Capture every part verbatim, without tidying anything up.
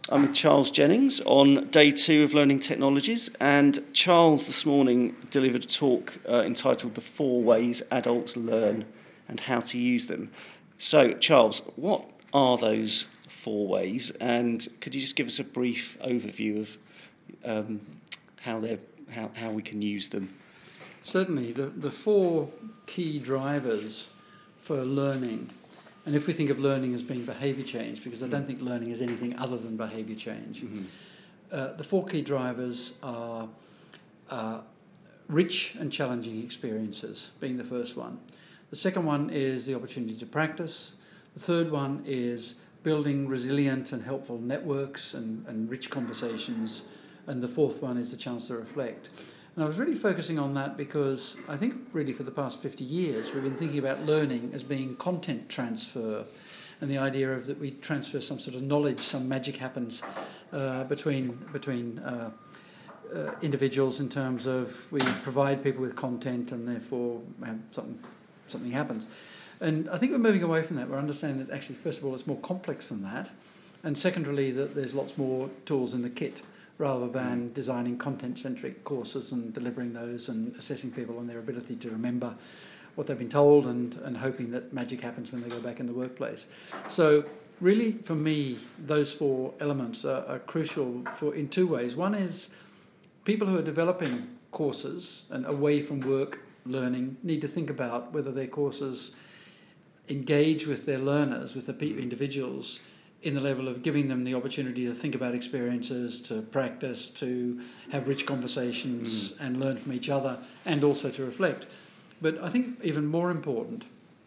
I'm with Charles Jennings on day two of Learning Technologies, and Charles this morning delivered a talk uh, entitled The Four Ways Adults Learn and How to Use Them. So, Charles, what are those four ways, and could you just give us a brief overview of um, how they're how, how we can use them? Certainly, the, the four key drivers for learning. And if we think of learning as being behaviour change, because I don't think learning is anything other than behaviour change, mm-hmm. uh, the four key drivers are uh, rich and challenging experiences, being the first one. The second one is the opportunity to practice. The third one is building resilient and helpful networks and, and rich conversations. And the fourth one is the chance to reflect. And I was really focusing on that because I think really for the past fifty years we've been thinking about learning as being content transfer, and the idea of that we transfer some sort of knowledge, some magic happens uh, between between uh, uh, individuals in terms of we provide people with content and therefore have something something happens. And I think we're moving away from that. We're understanding that actually, first of all, it's more complex than that, and secondarily that there's lots more tools in the kit, rather than designing content-centric courses and delivering those and assessing people on their ability to remember what they've been told and, and hoping that magic happens when they go back in the workplace. So really, for me, those four elements are, are crucial for in two ways. One is people who are developing courses and away from work learning need to think about whether their courses engage with their learners, with the individuals, in the level of giving them the opportunity to think about experiences, to practice, to have rich conversations mm. and learn from each other, and also to reflect. But I think even more important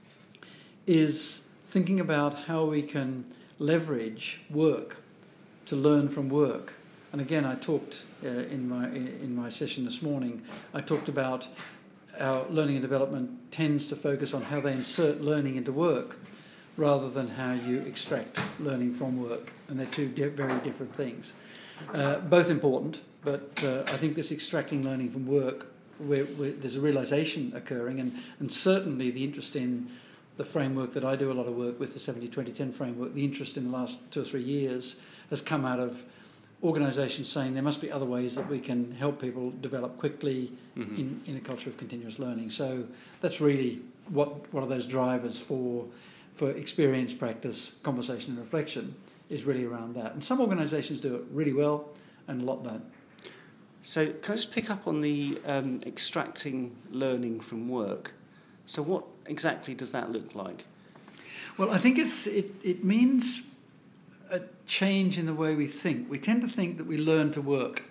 is thinking about how we can leverage work to learn from work. And again, I talked uh, in my in my session this morning, I talked about our learning and development tends to focus on how they insert learning into work, rather than how you extract learning from work. And they're two di- very different things. Uh, both important, but uh, I think this extracting learning from work, where, where there's a realisation occurring, and, and certainly the interest in the framework that I do a lot of work with, the seventy twenty ten framework, the interest in the last two or three years has come out of organisations saying there must be other ways that we can help people develop quickly mm-hmm. in, in a culture of continuous learning. So that's really what, what are those drivers for for experience, practice, conversation and reflection is really around that. And some organisations do it really well and a lot don't. So can I just pick up on the um, extracting learning from work? So what exactly does that look like? Well, I think it's it, it means a change in the way we think. We tend to think that we learn to work.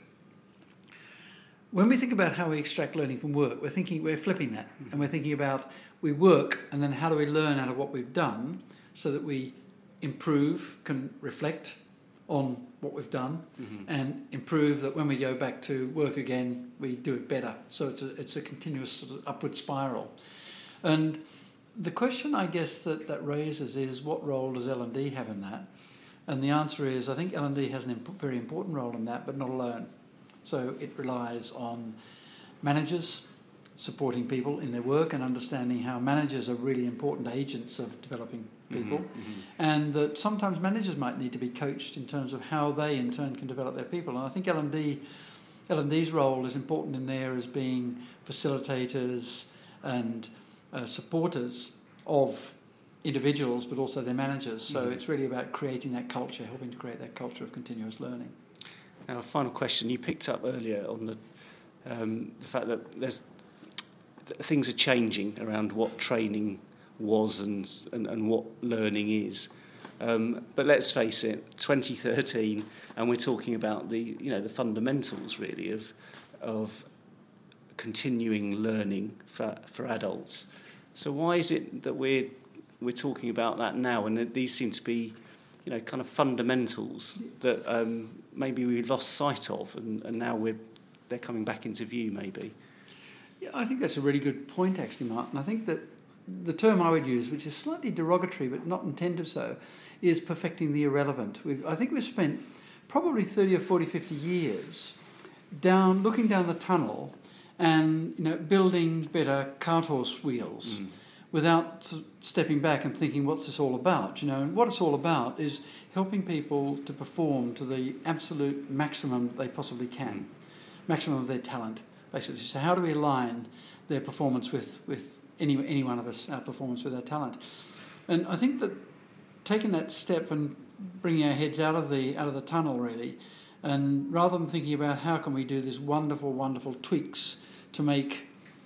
When we think about how we extract learning from work, we're thinking we're flipping that, mm-hmm. and we're thinking about we work, and then how do we learn out of what we've done so that we improve, can reflect on what we've done, mm-hmm. and improve that when we go back to work again, we do it better. So it's a, it's a continuous sort of upward spiral. And the question, I guess, that, that raises is what role does L and D have in that? And the answer is I think L and D has a imp- very important role in that, but not alone. So it relies on managers supporting people in their work and understanding how managers are really important agents of developing people, mm-hmm, mm-hmm. and that sometimes managers might need to be coached in terms of how they in turn can develop their people. And I think L and D, L and D's role is important in there as being facilitators and uh, supporters of individuals, but also their managers. So mm-hmm. it's really about creating that culture, helping to create that culture of continuous learning. Now, a final question. You picked up earlier on the um, the fact that there's things are changing around what training was and, and, and what learning is. Um, but let's face it, twenty thirteen, and we're talking about the you know the fundamentals really of of continuing learning for for adults. So why is it that we're we're talking about that now, and that these seem to be you know kind of fundamentals that um, maybe we lost sight of, and, and now we're they're coming back into view maybe? Yeah, I think that's a really good point, actually, Martin. I think that the term I would use, which is slightly derogatory but not intended so, is perfecting the irrelevant. We've, I think we've spent probably thirty or forty, fifty years down looking down the tunnel and you know building better cart horse wheels, mm. without sort of stepping back and thinking, what's this all about? You know, and what it's all about is helping people to perform to the absolute maximum that they possibly can, maximum of their talent, basically. So how do we align their performance with, with any, any one of us, our performance with our talent? And I think that taking that step and bringing our heads out of the out of the tunnel, really, and rather than thinking about how can we do this wonderful, wonderful tweaks to make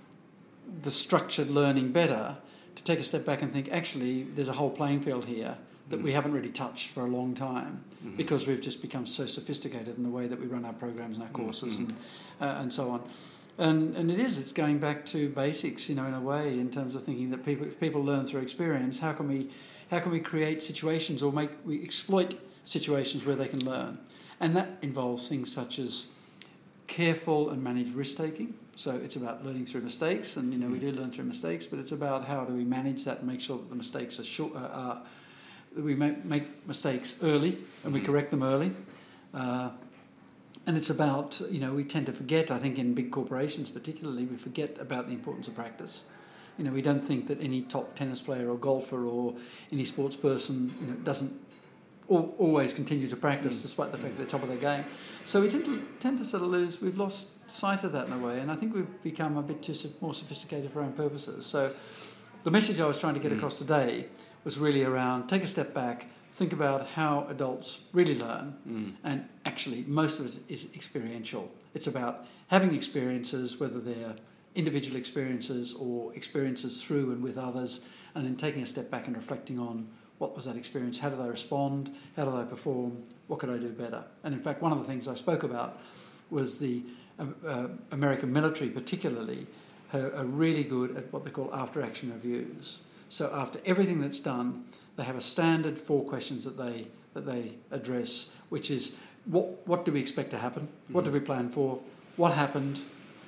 the structured learning better, to take a step back and think, actually, there's a whole playing field here that mm. we haven't really touched for a long time mm-hmm. because we've just become so sophisticated in the way that we run our programs and our courses mm-hmm. and uh, and so on. And and it is, it's going back to basics, you know, in a way, in terms of thinking that people, if people learn through experience, how can we how can we create situations or make we exploit situations where they can learn? And that involves things such as careful and managed risk-taking. So it's about learning through mistakes, and, you know, we do learn through mistakes, but it's about how do we manage that and make sure that the mistakes are short, uh, uh, that we make, make mistakes early and we correct them early. Uh, and it's about, you know, we tend to forget, I think in big corporations particularly, we forget about the importance of practice. You know, we don't think that any top tennis player or golfer or any sports person, you know, doesn't al- always continue to practice mm. despite the fact they're top of their game. So we tend to tend to sort of lose, we've lost sight of that in a way, and I think we've become a bit too more sophisticated for our own purposes. So the message I was trying to get mm. across today was really around take a step back, think about how adults really learn, mm. and actually most of it is experiential. It's about having experiences, whether they're individual experiences or experiences through and with others, and then taking a step back and reflecting on what was that experience, how did I respond, how did I perform, what could I do better? And in fact, one of the things I spoke about was the uh, uh, American military particularly are, are really good at what they call after-action reviews. So after everything that's done, they have a standard four questions that they that they address, which is what what do we expect to happen? Mm-hmm. What did we plan for? What happened?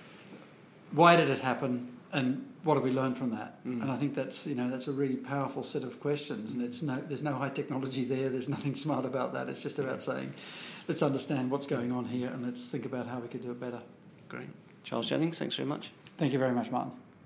Why did it happen? And what have we learned from that? Mm. And I think that's, you know, that's a really powerful set of questions. And it's no, there's no high technology there. There's nothing smart about that. It's just about saying, let's understand what's going on here and let's think about how we could do it better. Great. Charles Jennings, thanks very much. Thank you very much, Martin.